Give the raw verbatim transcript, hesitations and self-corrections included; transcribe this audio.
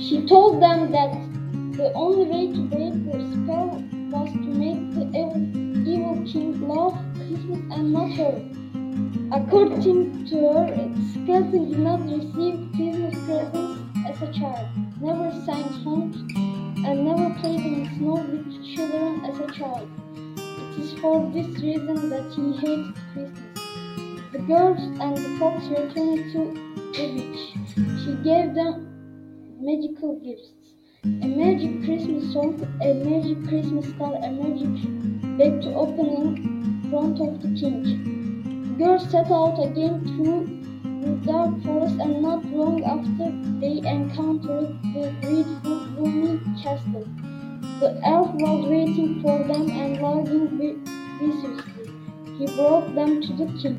She told them that the only way to break the spell was to make the evil, evil king love Christmas and not her. According to her, Skeleton did not receive Christmas presents as a child, never sang songs, and never played in the snow with children as a child. It is for this reason that he hated Christmas. The girls and the fox returned to the witch. She gave them magical gifts. A magic Christmas song, a magic Christmas star, a magic bag to open in front of the king. The girls set out again through the dark forest, and not long after they encountered the beautiful gloomy castle. The elf was waiting for them and laughing viciously. He brought them to the king.